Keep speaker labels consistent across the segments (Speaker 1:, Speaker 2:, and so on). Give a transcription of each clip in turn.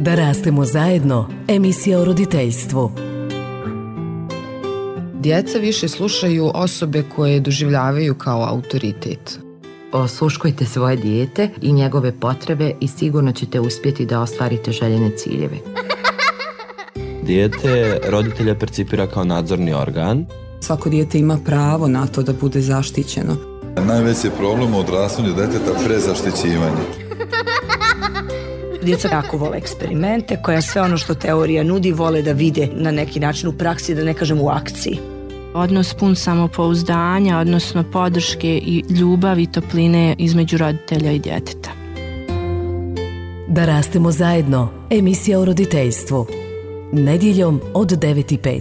Speaker 1: Da rastemo zajedno, emisija o roditeljstvu.
Speaker 2: Djeca više slušaju osobe koje doživljavaju kao autoritet.
Speaker 3: Osluškujte svoje dijete i njegove potrebe i sigurno ćete uspjeti da ostvarite željene ciljeve.
Speaker 4: Dijete roditelja percipira kao nadzorni organ.
Speaker 5: Svako dijete ima pravo na to da bude zaštićeno.
Speaker 6: Najveći je problem u odrastanju djeteta prezaštićivanje.
Speaker 7: Djeca jako vole eksperimente, koja sve ono što teorija nudi vole da vide na neki način u praksi, da ne kažem u akciji.
Speaker 8: Odnos pun samopouzdanja, odnosno podrške i ljubavi i topline između roditelja i djeteta.
Speaker 1: Da rastemo zajedno, emisija o roditeljstvu. Nedjeljom od 9:05.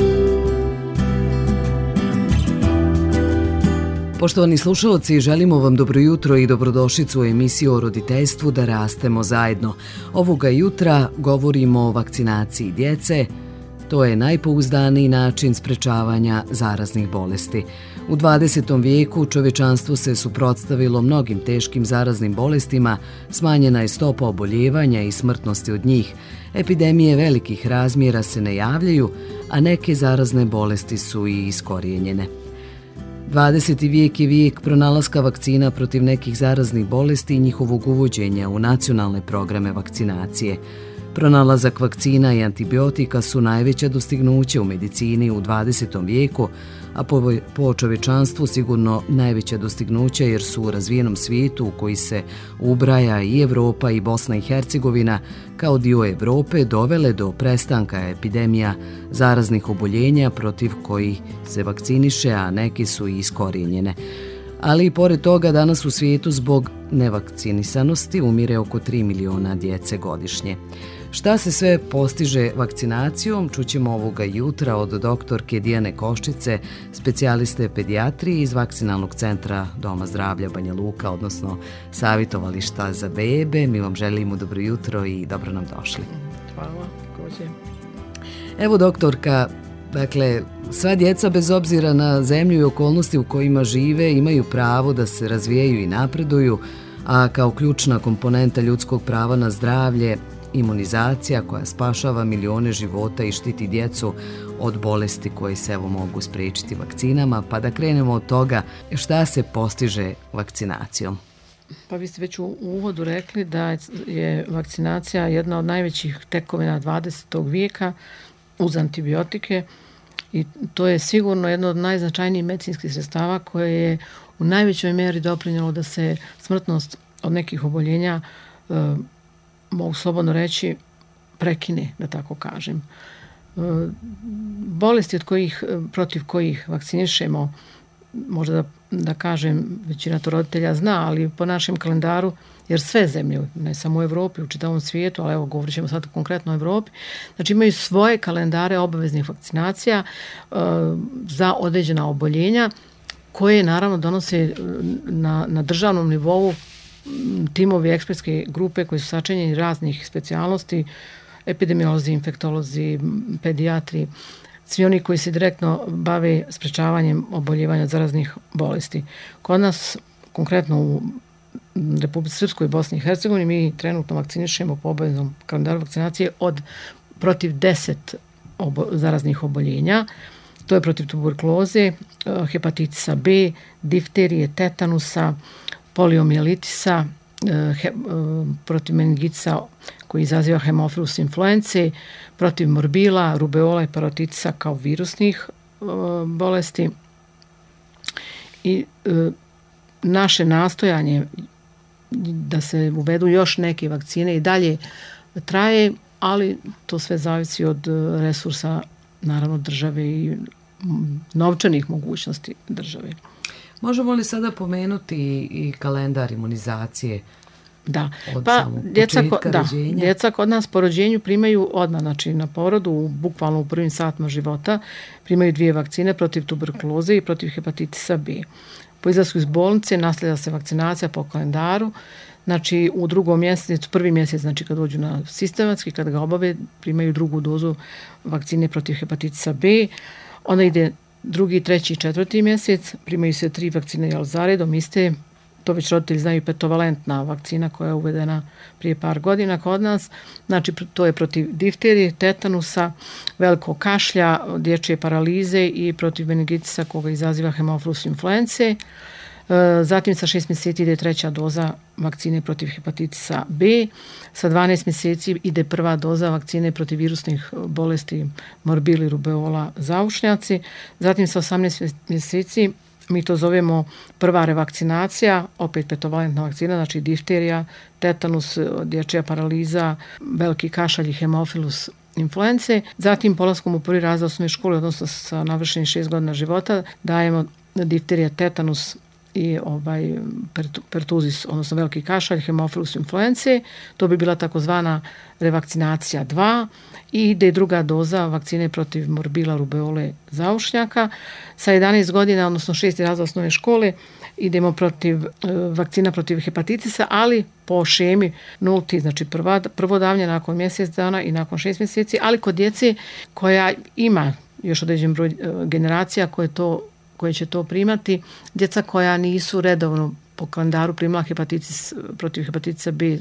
Speaker 1: Poštovani slušalci, želimo vam dobro jutro i dobrodošlicu u emisiju o roditeljstvu Da rastemo zajedno. Ovoga jutra govorimo o vakcinaciji djece. To je najpouzdaniji način sprečavanja zaraznih bolesti. U 20. vijeku čovječanstvo se suprotstavilo mnogim teškim zaraznim bolestima, smanjena je stopa oboljevanja i smrtnosti od njih. Epidemije velikih razmjera se ne javljaju, a neke zarazne bolesti su i iskorijenjene. 20. vijek je vijek pronalaska vakcina protiv nekih zaraznih bolesti i njihovog uvođenja u nacionalne programe vakcinacije. Pronalazak vakcina i antibiotika su najveća dostignuća u medicini u 20. vijeku, a po čovječanstvu sigurno najveća dostignuća jer su u razvijenom svijetu u koji se ubraja i Europa i Bosna i Hercegovina kao dio Europe dovele do prestanka epidemija zaraznih oboljenja protiv kojih se vakciniše, a neke su i iskorijenjene. Ali i pored toga danas u svijetu zbog nevakcinisanosti umire oko 3 miliona djece godišnje. Šta se sve postiže vakcinacijom, čućemo ovoga jutra od doktorke Dijane Koščice, specijaliste pedijatrije iz Vakcinalnog centra Doma zdravlja Banja Luka, odnosno savjetovališta za bebe. Mi vam želimo dobro jutro i dobro nam došli.
Speaker 9: Hvala, također.
Speaker 1: Evo doktorka, dakle, sva djeca bez obzira na zemlju i okolnosti u kojima žive imaju pravo da se razvijaju i napreduju, a kao ključna komponenta ljudskog prava na zdravlje imunizacija koja spašava milione života i štiti djecu od bolesti koje se mogu spriječiti vakcinama. Pa da krenemo od toga šta se postiže vakcinacijom.
Speaker 9: Pa vi ste već u uvodu rekli da je vakcinacija jedna od najvećih tekovina 20. vijeka uz antibiotike i to je sigurno jedno od najznačajnijih medicinskih sredstava koje je u najvećoj mjeri doprinijelo da se smrtnost od nekih oboljenja mogu slobodno reći, prekine, da tako kažem. Bolesti protiv kojih vakcinišemo, možda da kažem, većina to roditelja zna, ali po našem kalendaru, jer sve zemlje, ne samo u Europi, u čitavom svijetu, ali evo govorit ćemo sad konkretno o Europi, znači imaju svoje kalendare obaveznih vakcinacija za određena oboljenja koje naravno donose na državnom nivou timovi ekspertske grupe koji su sačinjeni raznih specijalnosti, epidemiolozi, infektolozi, pedijatri, svi oni koji se direktno bave sprečavanjem oboljevanja od zaraznih bolesti. Kod nas, konkretno u Republici Srpskoj i Bosni i Hercegovini, mi trenutno vakcinišemo po obaveznom kalendaru vakcinacije protiv 10 zaraznih oboljenja. To je protiv tuberkuloze, hepatitisa B, difterije, tetanusa, poliomijelitisa, protiv meningitisa koji izaziva hemofilus influence, protiv morbila, rubeola i parotitisa kao virusnih bolesti. I naše nastojanje da se uvedu još neke vakcine i dalje traje, ali to sve zavisi od resursa, naravno, države i novčanih mogućnosti države.
Speaker 1: Možemo li sada pomenuti i kalendar imunizacije?
Speaker 9: Da, pa djeca kod nas po rođenju primaju odmah, znači na porodu, bukvalno u prvim satima života, primaju 2 vakcine protiv tuberkuloze i protiv hepatitisa B. Po izlasku iz bolnice nastavlja se vakcinacija po kalendaru, znači u 2. mjesecu, 1. mjesec, znači kad dođu na sistematski, kad ga obave, primaju 2. dozu vakcine protiv hepatitisa B, onda ide 2., 3. i 4. mjesec, primaju se 3 vakcine zaredom iste to već roditelji znaju, petovalentna vakcina koja je uvedena prije par godina kod nas. Znači, to je protiv difterije, tetanusa, velikog kašlja, dječje paralize i protiv meningitisa koga izaziva Haemophilus influenzae. Zatim sa 6 mjeseci ide 3. doza vakcine protiv hepatitisa B, sa 12 mjeseci ide prva doza vakcine protiv virusnih bolesti morbili, rubeola, zaušnjaci. Zatim sa 18 mjeseci mi to zovemo prva revakcinacija, opet petovalentna vakcina, znači difterija, tetanus, dječja paraliza, veliki kašalj i Haemophilus influenzae. Zatim polaskom u prvi razred osnovne škole, odnosno sa navršenih 6 godina života, dajemo difterija, tetanus i pertuzis, odnosno veliki kašalj, Haemophilus influenzae. To bi bila takozvana revakcinacija 2 i ide druga doza vakcine protiv morbila, rubeole, zaušnjaka. Sa 11 godina, odnosno 6. razred osnovne škole, idemo protiv vakcina protiv hepatitisa, ali po šemi nulti, znači prvo davanje nakon mjesec dana i nakon 6 mjeseci, ali kod djece koja ima još određen broj generacija koje će to primati, djeca koja nisu redovno po kalendaru primila hepatitis protiv hepatitisa B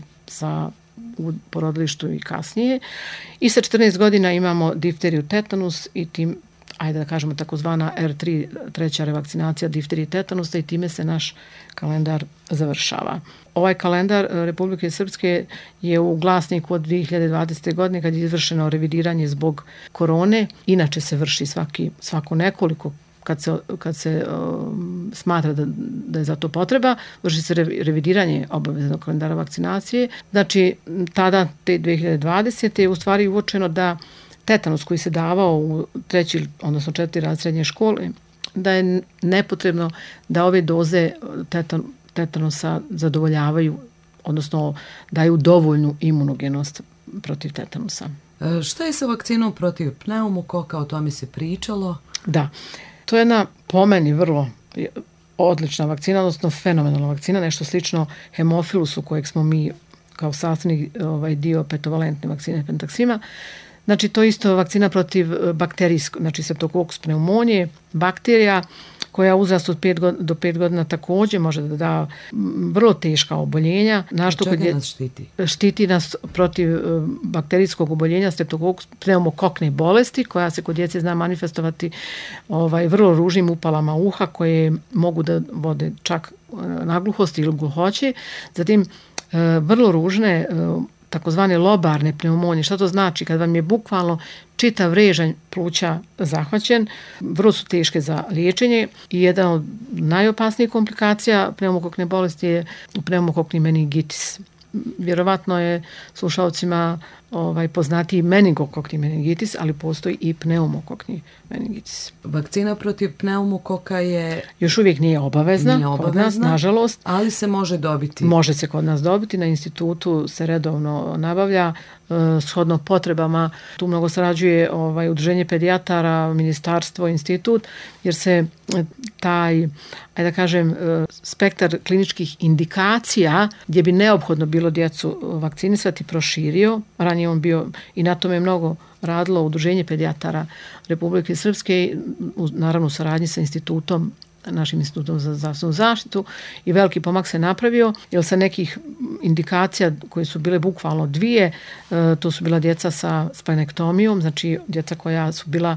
Speaker 9: u porodilištu i kasnije. I sa 14 godina imamo difteriju, tetanus i tim, ajde da kažemo takozvana R3, treća revakcinacija difterije, tetanusa i time se naš kalendar završava. Ovaj kalendar Republike Srpske je u glasniku od 2020. godine kad je izvršeno revidiranje zbog korone. Inače se vrši svako nekoliko kad se smatra da je za to potreba, vrši se revidiranje obaveznog kalendara vakcinacije. Znači, tada, te 2020. je u stvari uočeno da tetanus koji se davao u 3. odnosno 4. razred srednje škole, da je nepotrebno da ove doze tetanusa zadovoljavaju, odnosno daju dovoljnu imunogenost protiv tetanusa.
Speaker 1: Šta je sa vakcinom protiv pneumokoka? O tome se pričalo.
Speaker 9: Da, to je jedna po meni vrlo odlična vakcina, odnosno fenomenalna vakcina, nešto slično hemofilusu kojeg smo mi kao sastavni dio petovalentne vakcine Pentaxima. Znači, to isto vakcina protiv bakterijskog, znači Streptococcus pneumonije, bakterija koja uzrast od 5 do 5 godina također može da da vrlo teška oboljenja.
Speaker 1: Čega nas štiti?
Speaker 9: Štiti nas protiv bakterijskog oboljenja Streptococcus pneumokokne bolesti koja se kod djece zna manifestovati vrlo ružnim upalama uha koje mogu da vode čak nagluhosti ili gluhoće. Zatim vrlo ružne takozvane lobarne pneumonije. Šta to znači? Kad vam je bukvalno čitav režanj pluća zahvaćen, vrlo su teške za liječenje i jedan od najopasnijih komplikacija pneumokokne bolesti je pneumokokni meningitis. Vjerovatno je slušalcima poznatiji meningokokni meningitis, ali postoji i pneumokokni meningitis.
Speaker 1: Vakcina protiv pneumokoka je...
Speaker 9: Još uvijek nije obavezna kod nas, nažalost.
Speaker 1: Ali se može dobiti.
Speaker 9: Može se kod nas dobiti, na institutu se redovno nabavlja, shodno potrebama. Tu mnogo sarađuje udruženje pedijatara, ministarstvo, institut, jer se taj, ajde da kažem, spektar kliničkih indikacija gdje bi neophodno bilo djecu vakcinisati proširio. Ranije on bio i na tome je mnogo radilo udruženje pedijatara Republike Srpske, naravno u saradnji sa institutom, našim institutom za zdravstvenu zaštitu, i veliki pomak se napravio, jer sa nekih indikacija koje su bile bukvalno 2, to su bila djeca sa splenektomijom, znači djeca koja su bila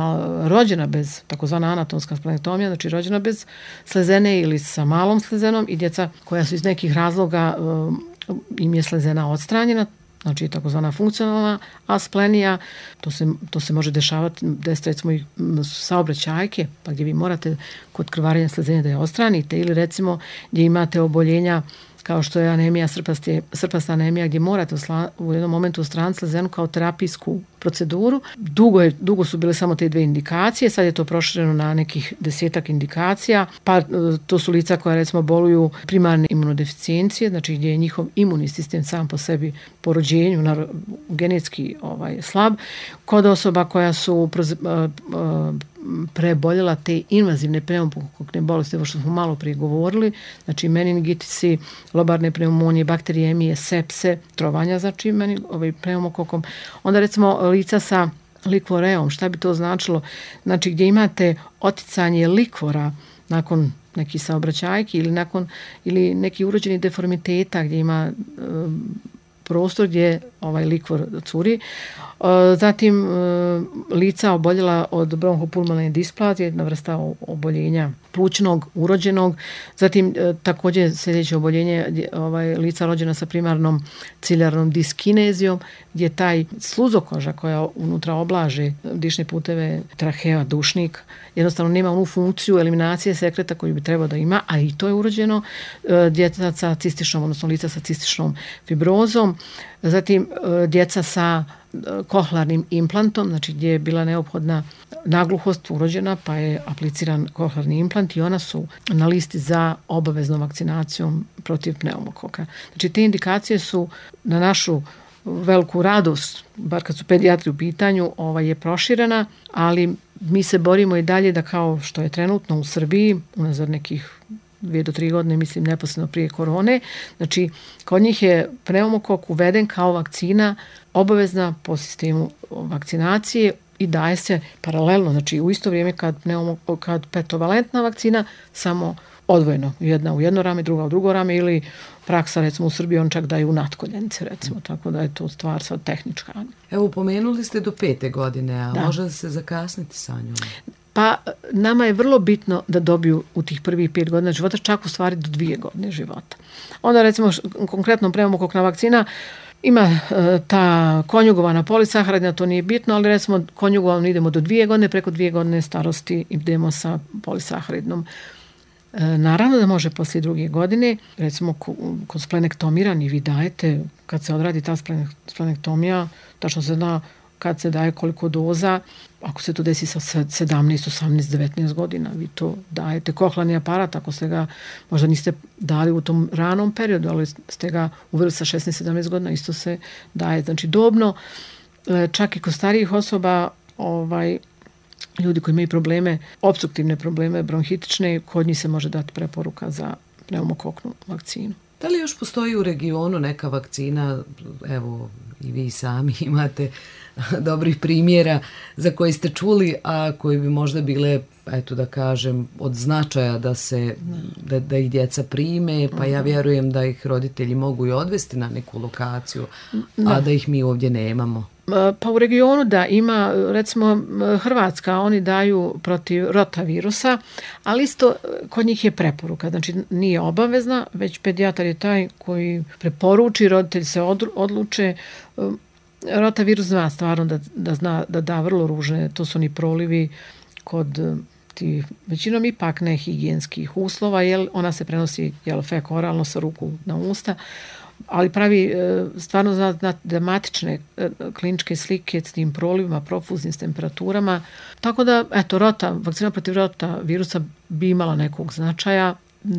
Speaker 9: rođena bez, takozvana anatomska splenektomija, znači rođena bez slezene ili sa malom slezenom, i djeca koja su iz nekih razloga im je slezena odstranjena, znači takozvana funkcionalna asplenija. To se može dešavati, recimo i saobraćajke, pa gdje vi morate kod krvarenja slezene da je odstranite, ili recimo gdje imate oboljenja kao što je anemija, srpasta anemija, gdje morate u jednom momentu odstraniti slezenu kao terapijsku proceduru. Dugo su bile samo te 2 indikacije, sad je to prošireno na nekih 10 indikacija, pa to su lica koja recimo boluju primarne imunodeficijencije, znači gdje je njihov imunni sistem sam po sebi po rođenju genetski slab, kod osoba koja su preboljela te invazivne pneumokokne bolesti, ovo što smo malo prije govorili, znači meningitisi, lobarne pneumonije, bakterijemije, sepse, trovanja, znači pneumokokom. Onda recimo lica sa likvoreom, šta bi to značilo? Znači gdje imate oticanje likvora nakon neki saobraćajki ili neki urođeni deformiteta gdje ima prostor gdje ovaj likvor curi. Zatim lica oboljela od bronhopulmonalne displazije, jedna vrsta oboljenja plućnog, urođenog. Zatim također sljedeće oboljenje lica rođena sa primarnom ciljarnom diskinezijom, gdje taj sluzokoža koja unutra oblaže dišne puteve, trahea, dušnik, jednostavno nema onu funkciju eliminacije sekreta koju bi trebao da ima, a i to je urođeno. Djeca sa cističnom, odnosno lica sa cističnom fibrozom. Zatim djeca sa kohlarnim implantom, znači gdje je bila neophodna nagluhost urođena, pa je apliciran kohlarni implant i ona su na listi za obaveznom vakcinacijom protiv pneumokoka. Znači te indikacije su na našu veliku radost, bar kad su pedijatri u pitanju, je proširena, ali mi se borimo i dalje da kao što je trenutno u Srbiji, unazad nekih 2 do 3 godine, mislim neposredno prije korone, znači kod njih je pneumokok uveden kao vakcina obavezna po sistemu vakcinacije i daje se paralelno, znači u isto vrijeme kad petovalentna vakcina, samo odvojeno, jedna u jedno rame, druga u drugo rame, ili praksa recimo u Srbiji on čak daje u natkoljenice recimo, tako da je to stvar sad tehnička.
Speaker 1: Evo, pomenuli ste do 5. godine, a može se zakasniti sa njom?
Speaker 9: Pa nama je vrlo bitno da dobiju u tih prvih 5 godina života, čak u stvari do 2 godine života. Onda recimo konkretno pneumokokna vakcina ima ta konjugovana polisaharidna, to nije bitno, ali recimo konjugovano idemo do 2 godine, preko 2 godine starosti idemo sa polisaharidnom. Naravno da može poslije 2 godine, recimo kod splenektomirani vi dajete, kad se odradi ta splenektomija, tačno se zna kad se daje koliko doza, ako se to desi sa 17, 18, 19 godina, vi to dajete. Kohlarni aparat, ako ste ga možda niste dali u tom ranom periodu, ali ste ga uveli sa 16-17 godina, isto se daje. Znači dobno, čak i kod starijih osoba, ljudi koji imaju probleme, opstruktivne probleme, bronhitične, kod njih se može dati preporuka za pneumokoknu vakcinu.
Speaker 1: Da li još postoji u regionu neka vakcina, evo i vi sami imate dobrih primjera za koje ste čuli, a koji bi možda bile, eto da kažem, od značaja da ih djeca prime, pa ja vjerujem da ih roditelji mogu i odvesti na neku lokaciju, a da ih mi ovdje nemamo.
Speaker 9: Pa u regionu da ima, recimo Hrvatska, oni daju protiv rotavirusa, ali isto kod njih je preporuka, znači nije obavezna, već pedijatar je taj koji preporuči, roditelji se odluče. Rotavirus zna stvarno da da vrlo ružne, to su oni prolivi kod ti većinom ipak nehigijenskih uslova, jer ona se prenosi fekoralno sa ruku na usta, ali pravi stvarno dramatične kliničke slike s tim prolivima, profuznim s temperaturama. Tako da, vakcina protiv rotavirusa bi imala nekog značaja.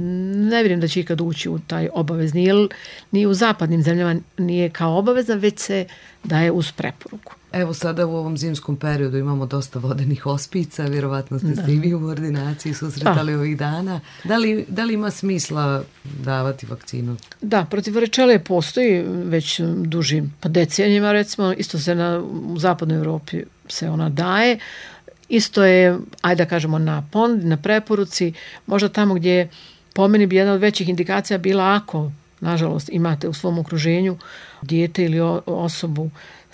Speaker 9: Ne vjerujem da će ikad ući u taj obavezni, jer ni u zapadnim zemljama nije kao obavezan, već se daje uz preporuku.
Speaker 1: Evo sada u ovom zimskom periodu imamo dosta vodenih ospica, vjerovatno ste se i vi u ordinaciji susretali ovih dana. Da li ima smisla davati vakcinu? Da,
Speaker 9: protiv varicele postoji već duži decenijima, recimo, isto se u zapadnoj Europi se ona daje. Isto je, ajde da kažemo, na preporuci, možda tamo gdje po meni bi jedna od većih indikacija bila ako, nažalost, imate u svom okruženju dijete ili osobu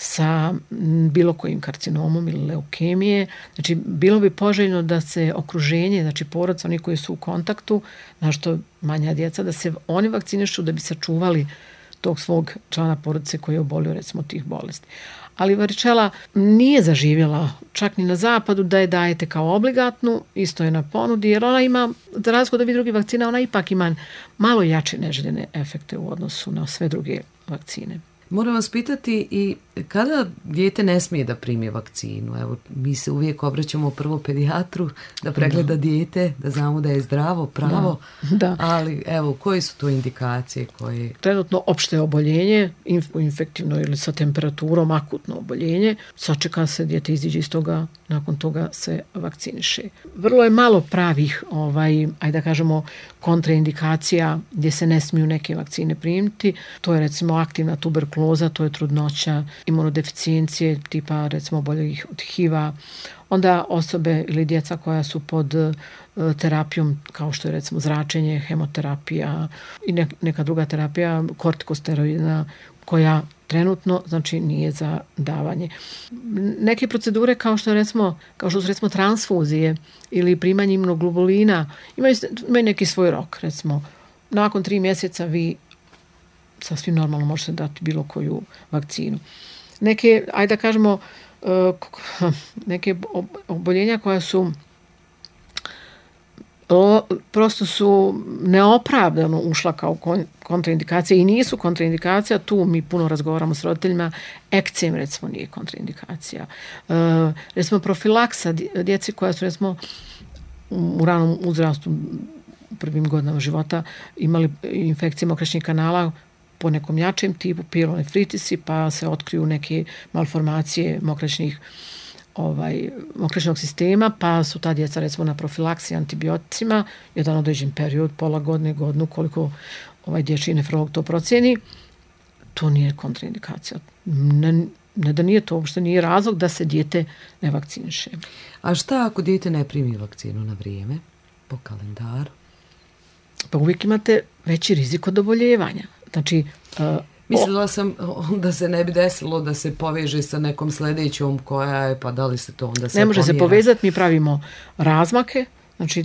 Speaker 9: sa bilo kojim karcinomom ili leukemije. Znači, bilo bi poželjno da se okruženje, znači porodca, oni koji su u kontaktu, što manja djeca, da se oni vakcinišu da bi sačuvali tog svog člana porodice koji je obolio, recimo, tih bolesti. Ali varicela nije zaživjela čak ni na zapadu da je dajete kao obligatnu, isto je na ponudi, jer ona ima, za razliku od ovih drugih vakcina, ona ipak ima malo jače neželjene efekte u odnosu na sve druge vakcine.
Speaker 1: Moram vas pitati i kada dijete ne smije da primi vakcinu? Evo, mi se uvijek obraćamo prvo pedijatru da pregleda dijete, da znamo da je zdravo, pravo, ali evo, koje su to indikacije koje...
Speaker 9: Trenutno opšte oboljenje, infektivno ili sa temperaturom, akutno oboljenje, sačeka se, dijete iziđe iz toga, nakon toga se vakciniše. Vrlo je malo pravih, ajde da kažemo, kontraindikacija gdje se ne smiju neke vakcine primiti. To je recimo aktivna tuberkuloza, to je trudnoća, imunodeficijencije tipa recimo oboljelih od HIV-a, Onda osobe ili djeca koja su pod terapijom, kao što je recimo zračenje, hemoterapija i neka druga terapija, kortikosteroidna, koja trenutno znači nije za davanje. Neke procedure kao što su recimo transfuzije ili primanje imunoglobulina imaju neki svoj rok. Recimo, nakon 3 mjeseca vi sasvim normalno možete dati bilo koju vakcinu. Neke, ajde da kažemo, neke oboljenja koja su prosto su neopravdano ušla kao kontraindikacija i nisu kontraindikacija, tu mi puno razgovaramo s roditeljima, ekcem recimo nije kontraindikacija. Recimo profilaksa djeci koja su recimo u ranom uzrastu u prvim godinama života imali infekcije mokraćnih kanala po nekom jačem tipu, pielonefritisi, pa se otkriju neke malformacije mokraćnog sistema, pa su ta djeca recimo na profilaksiji antibioticima, jedan određen period, pola godine, godinu, koliko dječji nefrolog to procijeni, to nije kontraindikacija. Ne da nije to, uopšte nije razlog da se dijete ne vakciniše.
Speaker 1: A šta ako dijete ne primi vakcinu na vrijeme, po kalendaru?
Speaker 9: Pa uvijek imate veći rizik od oboljevanja. Znači,
Speaker 1: mislila sam da se ne bi desilo da se poveže sa nekom sljedećom koja je, pa da li se to onda se
Speaker 9: ne može
Speaker 1: pomjera?
Speaker 9: Se povezati, mi pravimo razmake, znači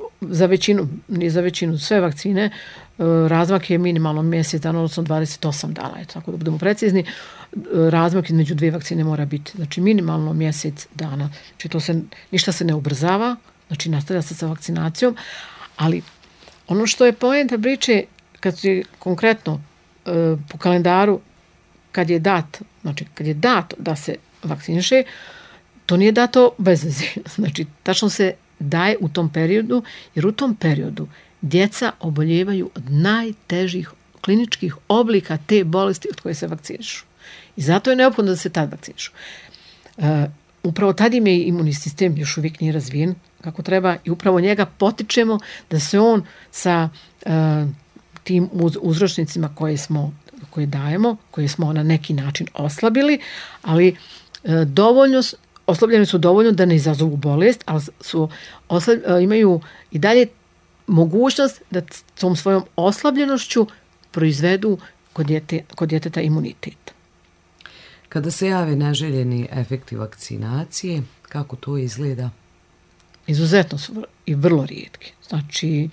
Speaker 9: nije za većinu sve vakcine, razmak je minimalno mjesec dana, odnosno 28 dana, tako da budemo precizni, razmak između 2 vakcine mora biti, znači minimalno mjesec dana, znači ništa se ne ubrzava, znači nastavlja se sa vakcinacijom, ali ono što je poenta priče, kad je konkretno po kalendaru kad je dato da se vakciniše, to nije dato bez veze. Znači, tačno se daje u tom periodu, jer u tom periodu djeca oboljevaju od najtežih kliničkih oblika te bolesti od koje se vakcinišu. I zato je neophodno da se tad vakcinišu. Upravo tad im je imunni sistem još uvijek nije razvijen kako treba i upravo njega potičemo da se on sa tim uzročnicima koje dajemo, koje smo na neki način oslabili, ali oslabljeni su dovoljno da ne izazovu bolest, ali imaju i dalje mogućnost da tom svojom oslabljenošću proizvedu kod djeteta imunitet.
Speaker 1: Kada se jave neželjeni efekti vakcinacije, kako to izgleda?
Speaker 9: Izuzetno su i vrlo rijetki. Znači,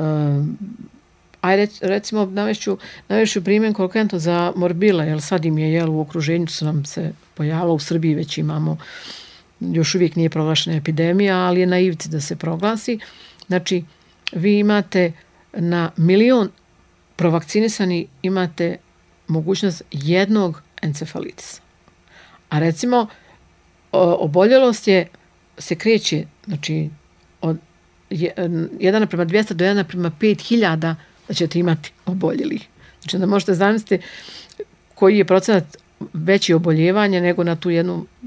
Speaker 9: recimo navešću primjer konkretno za morbila, jer sad im je u okruženju su nam se pojavilo, u Srbiji već imamo, još uvijek nije proglašena epidemija, ali je na ivici da se proglasi. Znači, vi imate na 1 milion provakcinisani imate mogućnost jednog encefalitisa. A recimo, oboljelost se kreće, znači, od 1:200 do 1:5000 da ćete imati oboljelih. Znači da možete zamisliti koji je procenat veći oboljevanja nego na tu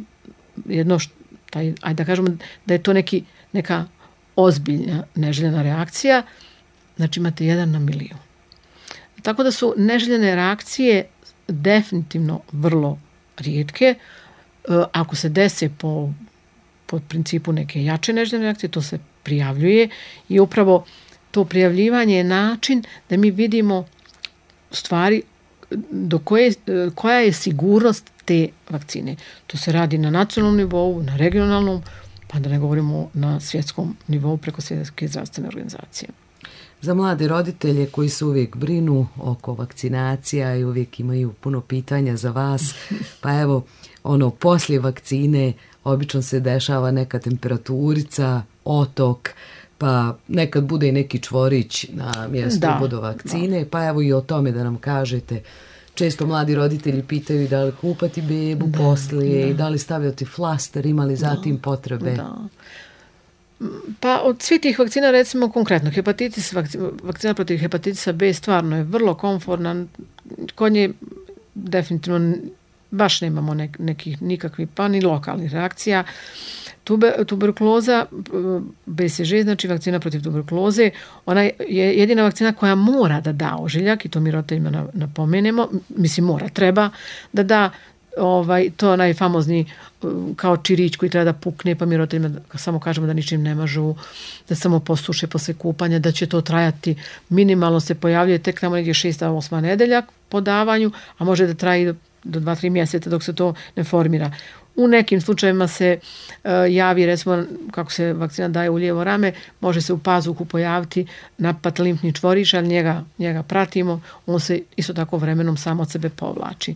Speaker 9: ajde da kažemo da je to neka ozbiljna neželjena reakcija, znači imate 1 na 1 milion. Tako da su neželjene reakcije definitivno vrlo rijetke. Ako se dese po principu neke jače neželjene reakcije, to se prijavljuje i upravo to prijavljivanje je način da mi vidimo stvari koja je sigurnost te vakcine. To se radi na nacionalnom nivou, na regionalnom, pa da ne govorimo na svjetskom nivou preko Svjetske zdravstvene organizacije.
Speaker 1: Za mlade roditelje koji se uvijek brinu oko vakcinacija i uvijek imaju puno pitanja za vas, pa evo, poslije vakcine obično se dešava neka temperaturica, otok, pa nekad bude i neki čvorić na mjestu vakcine, pa evo i o tome da nam kažete. Često mladi roditelji pitaju da li kupati bebu poslije i da li stavljati flaster, imali zatim potrebe.
Speaker 9: Da. Pa od svih tih vakcina, recimo konkretno, vakcina protiv hepatitisa B stvarno je vrlo komfortna. Kod nje definitivno baš nemamo nikakvih pa ni lokalnih reakcija. Tuberkuloza, BCG, znači vakcina protiv tuberkuloze, ona je jedina vakcina koja mora da da ožiljak i to mi roditeljima napomenemo, treba da to je onaj famozni kao čirić koji treba da pukne, pa mi roditeljima samo kažemo da ničim ne mažu, da samo posuše posle kupanja, da će to trajati, minimalno se pojavljuje tek tamo negdje 6-8 nedelja po davanju, a može da traji do 2-3 mjeseca dok se to ne formira. U nekim slučajevima se javi, recimo kako se vakcina daje u lijevo rame, može se u pazuhu pojaviti napad limfni čvoriš, ali njega pratimo, on se isto tako vremenom sam od sebe povlači.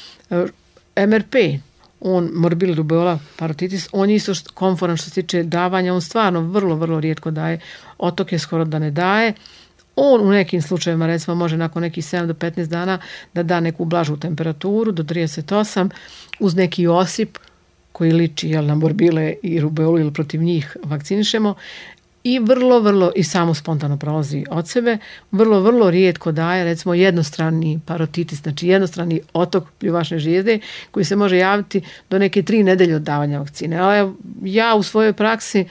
Speaker 9: MRP, morbilli rubeola parotitis, on je isto komforan što se tiče davanja, on stvarno vrlo, vrlo rijetko daje, otok je skoro da ne daje. On u nekim slučajevima recimo može nakon nekih 7 do 15 dana da da neku blažu temperaturu do 38 uz neki osip koji liči na morbile i rubeolu ili protiv njih vakcinišemo i vrlo i samo spontano prolazi od sebe. Vrlo rijetko daje recimo jednostrani parotitis, znači jednostrani otok pljuvačne žlijezde koji se može javiti do neke 3 nedelje od davanja vakcine. Ali ja u svojoj praksi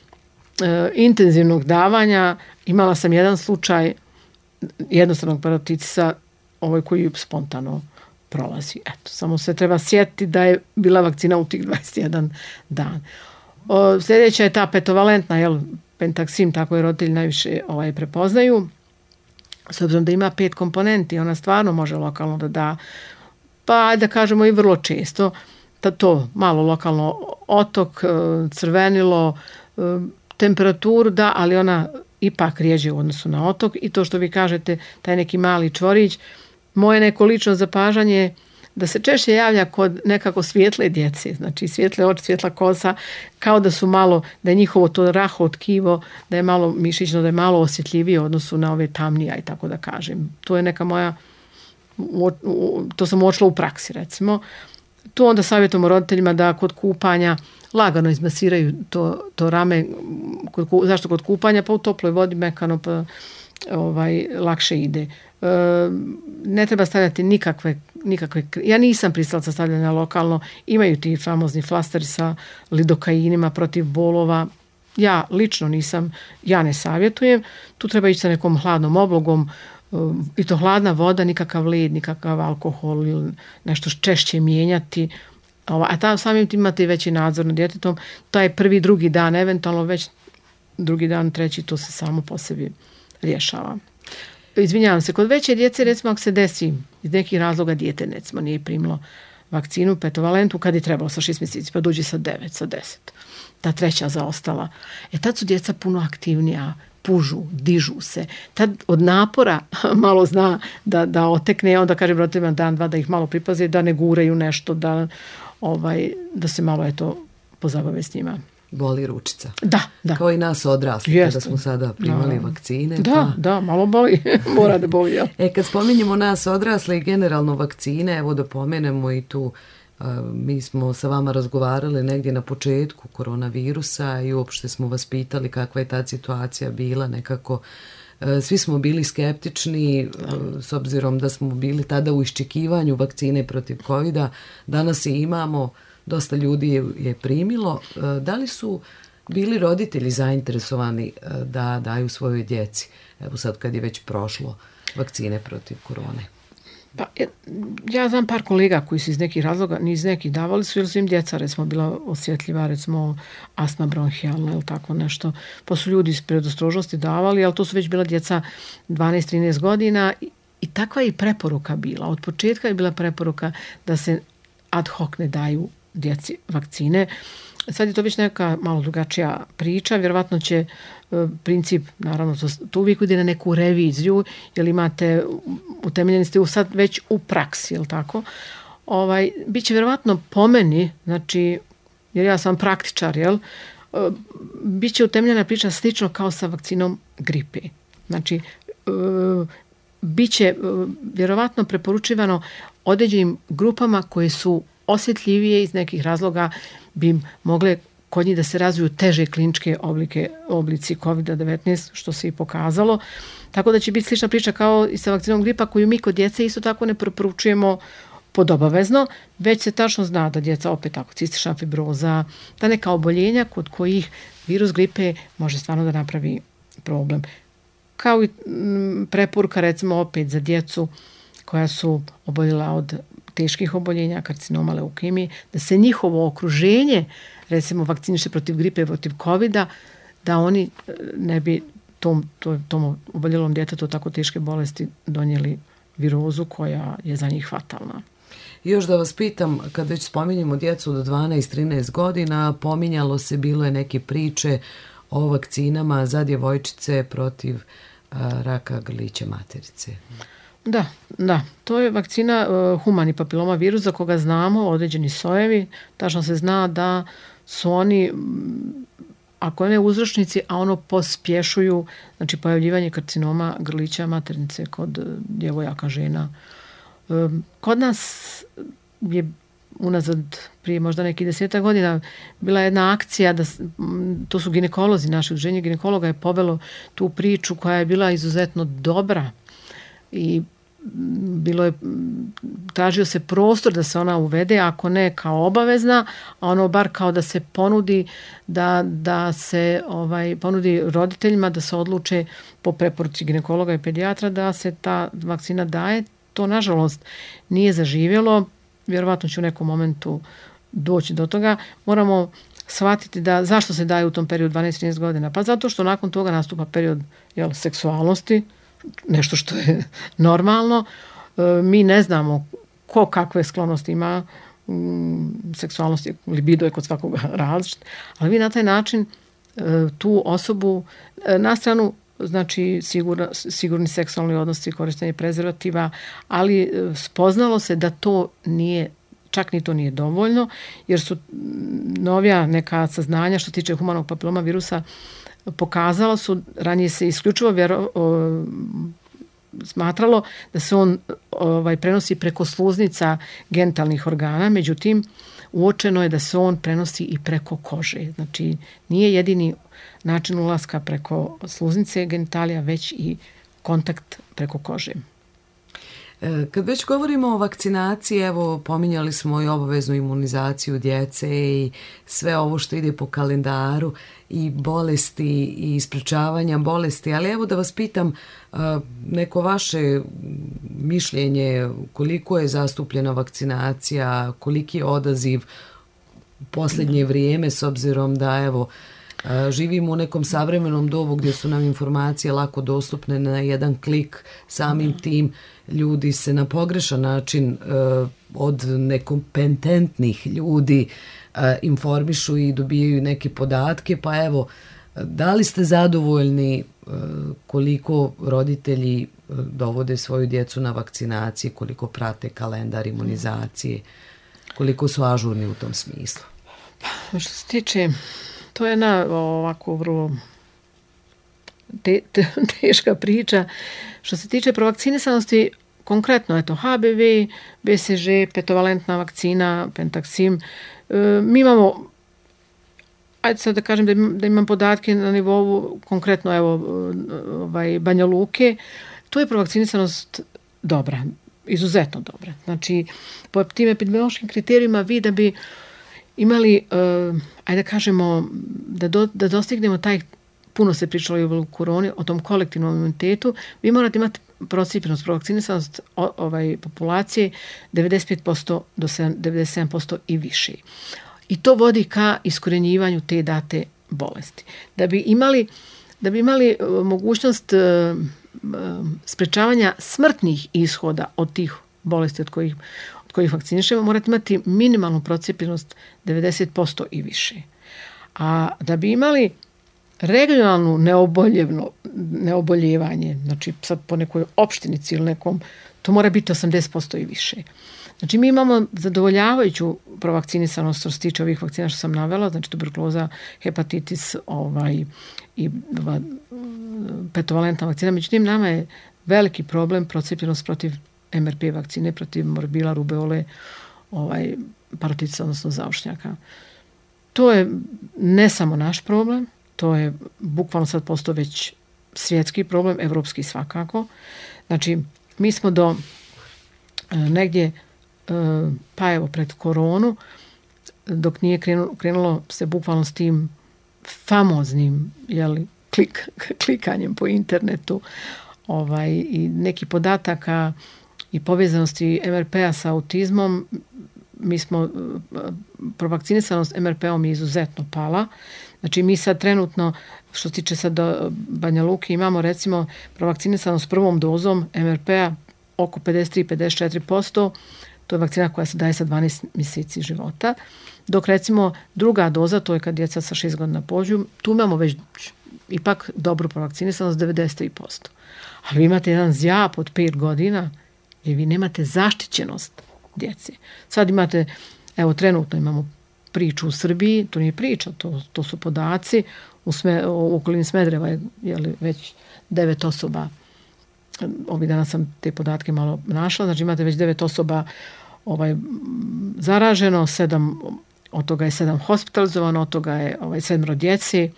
Speaker 9: intenzivnog davanja imala sam jedan slučaj jednostranog parotitisa koji spontano prolazi. Eto, samo se treba sjetiti da je bila vakcina u tih 21 dan. Sljedeća je ta petovalentna, pentaksim, tako je roditelji najviše prepoznaju. S obzirom da ima 5 komponenti, ona stvarno može lokalno da da, pa da kažemo i vrlo često, to malo lokalno otok, crvenilo, temperaturu da, ali ona ipak rijeđe u odnosu na otok i to što vi kažete, taj neki mali čvorić, moje neko lično zapažanje da se češće javlja kod nekako svijetle djece, znači svijetle oči, svjetla kosa, kao da su malo, da je njihovo to raho tkivo, da je malo mišićno, da je malo osjetljivije u odnosu na ove tamnija i tako da kažem. To je neka moja, to sam uočila u praksi recimo. Tu onda savjetujemo roditeljima da kod kupanja lagano izmasiraju to rame. Zašto kod kupanja? Pa u toploj vodi mekano pa lakše ide. Ne treba stavljati nikakve, ja nisam pristalica stavljanja lokalno, imaju ti famozni flasteri sa lidokainima protiv bolova, ja lično nisam, ja ne savjetujem, tu treba ići sa nekom hladnom oblogom i to hladna voda, nikakav led, nikakav alkohol ili nešto češće mijenjati, a tam samim tim imate veći nadzor nad djetetom, taj prvi, drugi dan, eventualno već drugi dan, treći, to se samo po sebi rješava. Izvinjavam se, kod veće djece, recimo ako se desi iz nekih razloga dijete recimo nije primilo vakcinu petovalentu kad je trebalo sa 6 mjeseci, pa dođe sa 9, sa 10, ta treća zaostala. Tad su djeca puno aktivnija, pužu, dižu se. Tad od napora malo zna da otekne, onda kažem roditeljima dan, dva da ih malo pripaze, da ne guraju nešto, da se malo pozabave s njima.
Speaker 1: Boli ručica.
Speaker 9: Da.
Speaker 1: Kao i nas odrasli, kada smo sada primali vakcine.
Speaker 9: Da, malo boli. Mora da boli.
Speaker 1: Kad spominjemo nas odrasli i generalno vakcine, evo da pomenemo i tu, mi smo sa vama razgovarali negdje na početku koronavirusa i uopšte smo vas pitali kakva je ta situacija bila, nekako svi smo bili skeptični s obzirom da smo bili tada u iščekivanju vakcine protiv covida. Danas je imamo, dosta ljudi je primilo. Da li su bili roditelji zainteresovani da daju svojoj djeci, evo sad kad je već prošlo, vakcine protiv korone?
Speaker 9: Pa, ja znam par kolega koji su iz nekih razloga, ni iz nekih davali su, jer su im djeca recimo bila osjetljiva, recimo astma bronhijalna ili tako nešto, pa su ljudi iz predostrožnosti davali, ali to su već bila djeca 12-13 godina i takva je i preporuka bila. Od početka je bila preporuka da se ad hoc ne daju djeci vakcine. Sad je to već neka malo drugačija priča, vjerovatno će princip, naravno to uvijek ide na neku reviziju, jer imate, utemeljeni ste sad već u praksi, jel tako? Biće vjerovatno po meni, znači, jer ja sam praktičar, jel? Biće utemeljena priča slično kao sa vakcinom gripe. Znači, biće vjerovatno preporučivano određenim grupama koje su osjetljivije iz nekih razloga bi mogle kod njih da se razviju teže kliničke oblici COVID-19, što se i pokazalo. Tako da će biti slična priča kao i sa vakcinom gripa, koju mi kod djece isto tako ne preporučujemo podobavezno, već se tačno zna da djeca opet tako cistična fibroza, da neka oboljenja kod kojih virus gripe može stvarno da napravi problem. Kao i preporuka recimo opet za djecu koja su oboljela od teških oboljenja, karcinoma, leukemije, da se njihovo okruženje, recimo vakciniše protiv gripe, protiv covida, da oni ne bi tom oboljelom djetetu tako teške bolesti donijeli virozu koja je za njih fatalna.
Speaker 1: Još da vas pitam, kad već spominjemo djecu do 12-13 godina, pominjalo se, bilo je neke priče o vakcinama za djevojčice protiv raka grlića materice.
Speaker 9: Da, to je vakcina humani papiloma virus za koga znamo određeni sojevi. Tačno se zna da su oni, ako ne uzročnici, a ono pospješuju, znači pojavljivanje karcinoma grlića maternice kod djevojaka, žena. Kod nas je unazad prije možda nekih 10 godina bila jedna akcija, to su ginekolozi, naše udruženje ginekologa je povelo tu priču koja je bila izuzetno dobra i tražio se prostor da se ona uvede, ako ne kao obavezna, a ono bar kao da se ponudi da se ponudi roditeljima da se odluče po preporuci ginekologa i pedijatra da se ta vakcina daje. To nažalost nije zaživjelo, vjerovatno će u nekom momentu doći do toga. Moramo shvatiti da zašto se daje u tom periodu 12-13 godina. Pa zato što nakon toga nastupa period seksualnosti, nešto što je normalno. Mi ne znamo ko kakve sklonosti ima, seksualnosti, libido je kod svakoga različit, ali vi na taj način tu osobu na stranu, znači sigurni seksualni odnosi, korištenje prezervativa, ali spoznalo se da to nije, čak ni to nije dovoljno, jer su novija neka saznanja što tiče humanog papiloma virusa pokazalo su, ranije se isključivo smatralo da se on prenosi preko sluznica genitalnih organa, međutim uočeno je da se on prenosi i preko kože. Znači nije jedini način ulaska preko sluznice genitalija, već i kontakt preko kože.
Speaker 1: Kad već govorimo o vakcinaciji, evo pominjali smo i obaveznu imunizaciju djece i sve ovo što ide po kalendaru i bolesti i sprečavanja bolesti, ali evo da vas pitam neko vaše mišljenje, koliko je zastupljena vakcinacija, koliki je odaziv u posljednje vrijeme, s obzirom da evo živimo u nekom savremenom dobu gdje su nam informacije lako dostupne na jedan klik, samim tim ljudi se na pogrešan način od nekompetentnih ljudi informišu i dobijaju neke podatke, pa evo, da li ste zadovoljni koliko roditelji dovode svoju djecu na vakcinaciji, koliko prate kalendar imunizacije, koliko su ažurni u tom smislu?
Speaker 9: Što se tiče, to je jedna ovako vrlo teška priča. Što se tiče provakcinisanosti, konkretno HBV, BCG, petovalentna vakcina, Pentaxim, mi imamo, ajde sad da kažem da imam podatke na nivou konkretno Banja Luke, tu je provakcinisanost dobra, izuzetno dobra. Znači, po tim epidemiološkim kriterijima vi da bi imali, ajde da kažemo, da dostignemo taj, puno se pričalo i o koroni, o tom kolektivnom imunitetu, vi morate imati procijepljenost, provakcinisanost populacije 95% do 97% i više. I to vodi ka iskorjenjivanju te date bolesti. Da bi imali mogućnost sprečavanja smrtnih ishoda od tih bolesti od kojih vakcinišemo, morate imati minimalnu procijepljenost 90% i više. A da bi imali regionalnu neoboljevanje, znači sad po nekoj opštinici ili nekom, to mora biti 80% i više. Znači mi imamo zadovoljavajuću provakcinisanost što se tiče ovih vakcina što sam navela, znači tuberkuloza, hepatitis i petovalentna vakcina. Međutim, nama je veliki problem procijepljenost protiv MRP vakcine, protiv morbila, rubeole, parotitisa, odnosno zaušnjaka. To je ne samo naš problem, to je bukvalno sad postao već svjetski problem, evropski svakako. Znači, mi smo do negdje, pa evo pred koronu, dok nije krenulo se bukvalno s tim famoznim klikanjem po internetu i neki podataka i povezanosti MRP-a sa autizmom, mi smo, provakcinisanost MRP-om je izuzetno pala. Znači mi sad trenutno, što se tiče sad Banja Luke, imamo recimo provakcinisanost prvom dozom MRP-a oko 53-54%, to je vakcina koja se daje sa 12 mjeseci života, dok recimo druga doza, to je kad djeca sa 6 godina pođu, tu imamo već ipak dobru provakcinisanost 93%. Ali vi imate jedan zjap od 5 godina gdje vi nemate zaštićenost djece. Sad imate, evo trenutno imamo priču u Srbiji, to nije priča, to su podaci, u okolini Smedereva je već 9 osoba, ovih dana sam te podatke malo našla, znači imate već 9 osoba zaraženo, 7, od toga je 7 hospitalizovano, od toga je 7 djeci.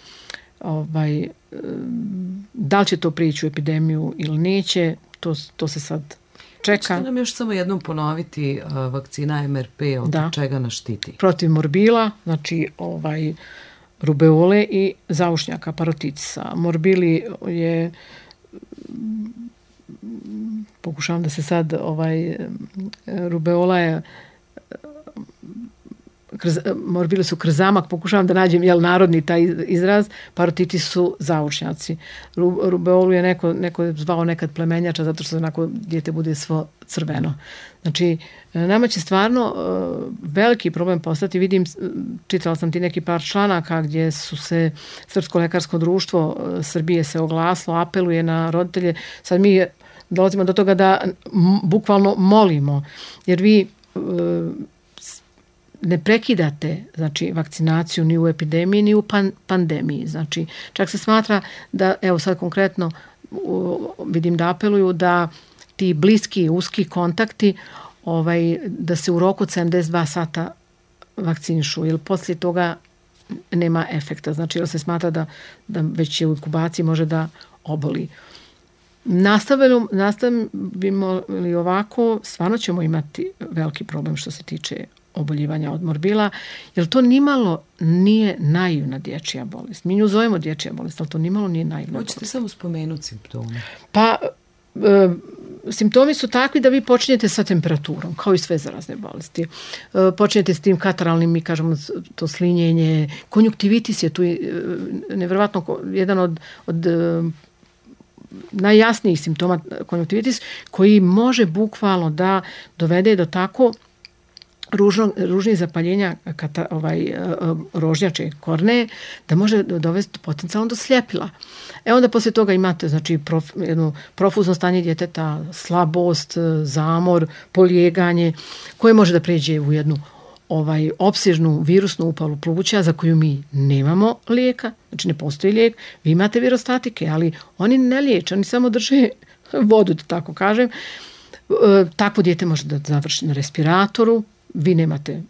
Speaker 9: Da li će to prići u epidemiju ili neće, to se sad čeka.
Speaker 1: Ćete nam još samo jednom ponoviti vakcina MRP, od čega nas štiti?
Speaker 9: Protiv morbila, znači rubeole i zaušnjaka, parotitisa. Morbili je, pokušavam da se sad, rubeola je, morbili su krzamak, pokušavam da nađem narodni taj izraz, parotitis su zaušnjaci. Rubeolu je neko zvao nekad plemenjača zato što onako dijete bude svo crveno. Znači, nama će stvarno veliki problem postati. Vidim, čitala sam ti neki par članaka gdje su se Srpsko lekarsko društvo Srbije se oglasilo, apeluje na roditelje. Sad mi dolazimo do toga da bukvalno molimo, jer vi ne prekidate, znači, vakcinaciju ni u epidemiji ni u pandemiji. Znači, čak se smatra da, evo sad konkretno vidim da apeluju da ti bliski, uski kontakti da se u roku od 72 sata vakcinišu, jer poslije toga nema efekta. Znači, jer se smatra da već je u inkubaciji može da oboli. Nastavimo li ovako, stvarno ćemo imati veliki problem što se tiče oboljevanja od morbila, jer to nimalo nije naivna dječja bolest. Mi nju zovemo dječja bolest, ali to nimalo nije naivna bolest.
Speaker 1: Hoćete samo spomenuti simptome?
Speaker 9: Pa, simptomi su takvi da vi počinjete sa temperaturom, kao i sve zarazne bolesti. Počinjete s tim kataralnim, mi kažemo to slinjenje, konjuktivitis je tu nevjerovatno jedan od najjasnijih simptoma konjuktivitis, koji može bukvalno da dovede do tako ružnih zapaljenja rožnjače korne, da može dovesti potencijalno do sljepila. Onda poslije toga imate, znači, jedno profuzno stanje djeteta, slabost, zamor, polijeganje, koje može da pređe u jednu opsežnu virusnu upalu pluća za koju mi nemamo lijeka, znači ne postoji lijek. Vi imate virostatike, ali oni ne liječe, oni samo drže vodu, da tako kažem. Takvo dijete može da završi na respiratoru, vi nemate,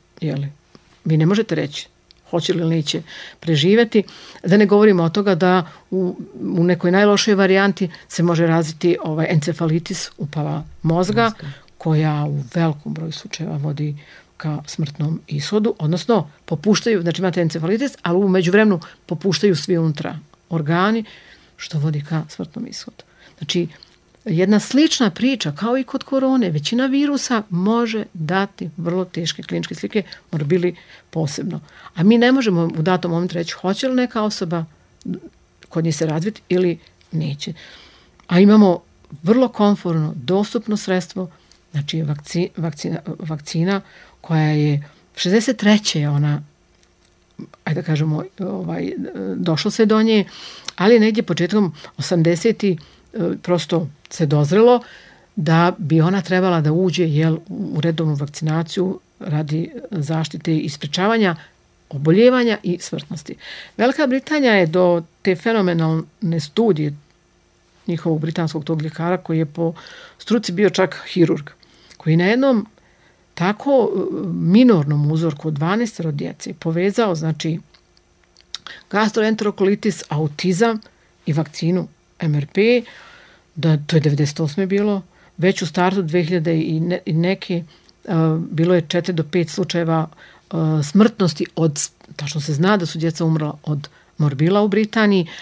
Speaker 9: vi ne možete reći hoće li ili neće preživjeti. Da ne govorimo o toga da u nekoj najlošoj varijanti se može razviti encefalitis, upala mozga, koja u velikom broju slučajeva vodi ka smrtnom ishodu, odnosno popuštaju, znači imate encefalitis, ali u međuvremenu popuštaju svi unutra organi, što vodi ka smrtnom ishodu. Znači, jedna slična priča, kao i kod korone, većina virusa može dati vrlo teške kliničke slike, morbili posebno. A mi ne možemo u datom momentu reći hoće li neka osoba kod nje se razviti ili neće. A imamo vrlo komfortno, dostupno sredstvo, znači vakcina koja je 63. je ona, ajde da kažemo, došlo se do nje, ali negdje početkom 80. prosto se dozrelo da bi ona trebala da uđe u redovnu vakcinaciju radi zaštite i sprečavanja oboljevanja i smrtnosti. Velika Britanija je do te fenomenalne studije njihovog britanskog tog ljekara, koji je po struci bio čak hirurg, koji na jednom tako minornom uzorku od 12 djece povezao, znači, gastroenterokolitis, autizam i vakcinu MRP, da to je 98. bilo, već u startu 2000 i neke bilo je 4 do 5 slučajeva smrtnosti tačno se zna da su djeca umrla od morbila u Britaniji,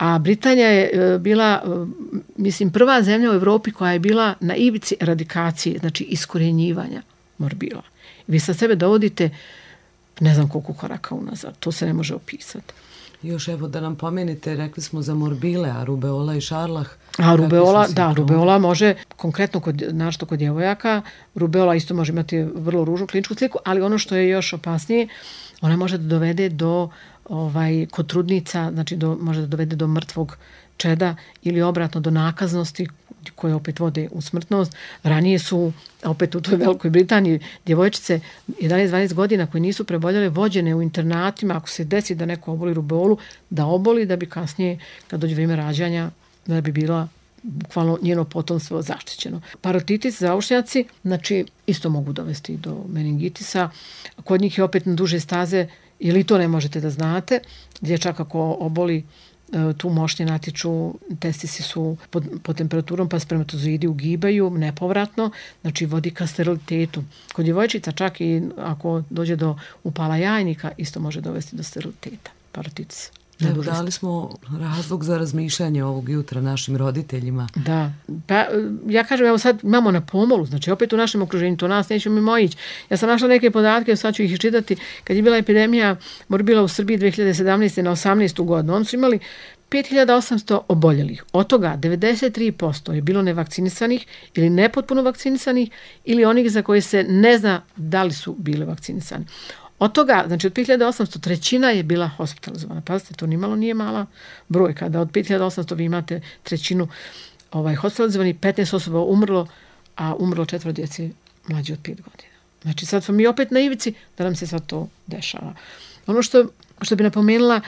Speaker 9: A Britanija je bila, mislim, prva zemlja u Evropi koja je bila na ivici eradikacije, znači iskorjenjivanja morbila. Vi sa sebe dovodite ne znam koliko koraka unazad, to se ne može opisati.
Speaker 1: Još evo da nam pomenite, rekli smo za morbile, a rubeola i šarlah.
Speaker 9: A rubeola, da, rubeola može, konkretno našto kod djevojaka, rubeola isto može imati vrlo ružnu kliničku sliku, ali ono što je još opasnije, ona može da dovede do, kod trudnica, znači može da dovede do mrtvog čeda ili obratno do nakaznosti koje opet vode u smrtnost. Ranije su, opet u toj Velikoj Britaniji, djevojčice 11-12 godina koje nisu preboljele vođene u internatima, ako se desi da neko oboli rubeolu, da oboli da bi kasnije, kad dođe vrijeme rađanja, da bi bila bukvalno njeno potomstvo zaštićeno. Parotitis, zaušnjaci, znači isto mogu dovesti do meningitisa. Kod njih je opet na duže staze, ili to ne možete da znate, dječak ako oboli tu mošnje natiču, testisi su pod temperaturom, pa spermatozoidi ugibaju nepovratno, znači vodi ka sterilitetu. Kod djevojčica čak i ako dođe do upala jajnika, isto može dovesti do steriliteta, parotitis.
Speaker 1: Evo, dali smo razlog za razmišljanje ovog jutra našim roditeljima.
Speaker 9: Da, pa ja kažem, evo sad imamo na pomolu, znači opet u našem okruženju, to nas nećemo mimoići. Ja sam našla neke podatke, sad ću ih iščitati, kad je bila epidemija morbila u Srbiji 2017. na 18. godinu, oni su imali 5800 oboljelih. Od toga 93% je bilo nevakcinisanih ili nepotpuno vakcinisanih ili onih za koje se ne zna da li su bile vakcinisani. Od toga, znači od 5800, trećina je bila hospitalizovana. Pazite, to nimalo nije mala brojka. Da od 5800 vi imate trećinu hospitalizovani, 15 osoba umrlo, a umrlo 4 djece mlađe od 5 godina. Znači sad smo mi opet na ivici da nam se sad to dešava. Ono što bi napomenula,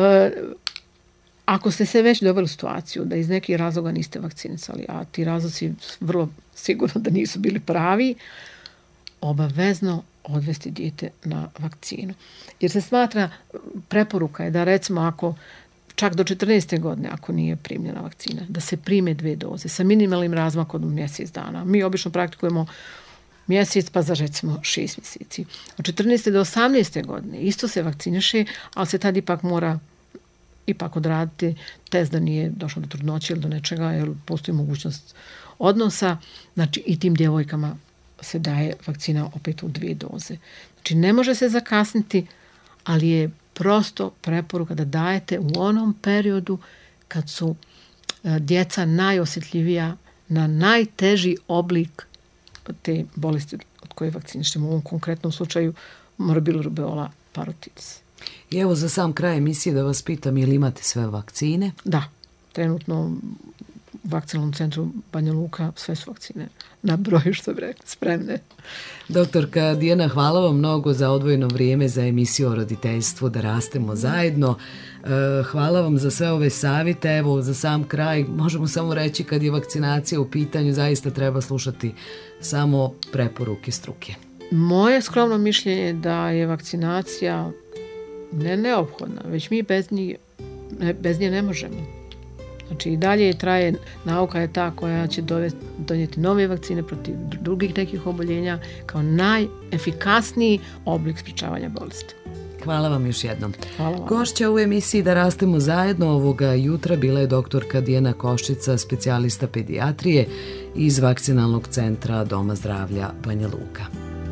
Speaker 9: ako ste se već doveli u situaciju da iz nekih razloga niste vakcinisali, a ti razlozi vrlo sigurno da nisu bili pravi, obavezno odvesti dijete na vakcinu. Jer se smatra, preporuka je da recimo ako čak do 14. godine ako nije primljena vakcina, da se prime 2 doze sa minimalnim razmakom od mjesec dana. Mi obično praktikujemo mjesec pa za recimo 6 mjeseci. Od 14. do 18. godine isto se vakciniše, ali se tad ipak mora odraditi test da nije došlo do trudnoće ili do nečega, jer postoji mogućnost odnosa. Znači i tim djevojkama se daje vakcina opet u 2 doze. Znači ne može se zakasniti, ali je prosto preporuka da dajete u onom periodu kad su djeca najosjetljivija na najteži oblik te bolesti od koje vakcinišemo. U ovom konkretnom slučaju morbil, rubeola, parotitis.
Speaker 1: I evo za sam kraj emisije da vas pitam, je li imate sve vakcine?
Speaker 9: Da, trenutno u vakcinalnom centru Banja Luka sve su vakcine na broju, što bi rekli, spremne.
Speaker 1: Doktorka Dijana, hvala vam mnogo za odvojeno vrijeme za emisiju o roditeljstvu Da rastemo zajedno. Hvala vam za sve ove savjete. Evo za sam kraj možemo samo reći kad je vakcinacija u pitanju zaista treba slušati samo preporuke struke.
Speaker 9: Moje skromno mišljenje je da je vakcinacija ne neophodna, već mi bez nje ne možemo. Znači i dalje traje, nauka je ta koja će donijeti nove vakcine protiv drugih nekih oboljenja kao najefikasniji oblik sprječavanja bolesti.
Speaker 1: Hvala vam još jednom.
Speaker 9: Hvala vam.
Speaker 1: Gošća u emisiji Da rastemo zajedno ovoga jutra bila je doktorka Dijana Koščica, specijalista pedijatrije iz Vakcinalnog centra Doma zdravlja Banja Luka.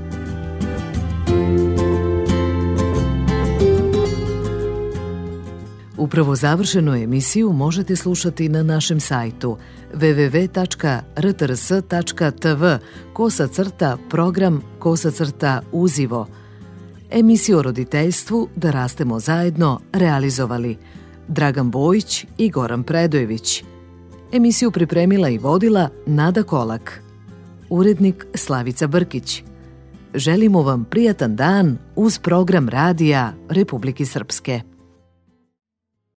Speaker 1: Upravo završenu emisiju možete slušati na našem sajtu www.rtrs.tv/program/uzivo. Emisiju o roditeljstvu Da rastemo zajedno realizovali Dragan Bojić i Goran Predojević. Emisiju pripremila i vodila Nada Kolak. Urednik Slavica Brkić. Želimo vam prijatan dan uz program radija Republike Srpske.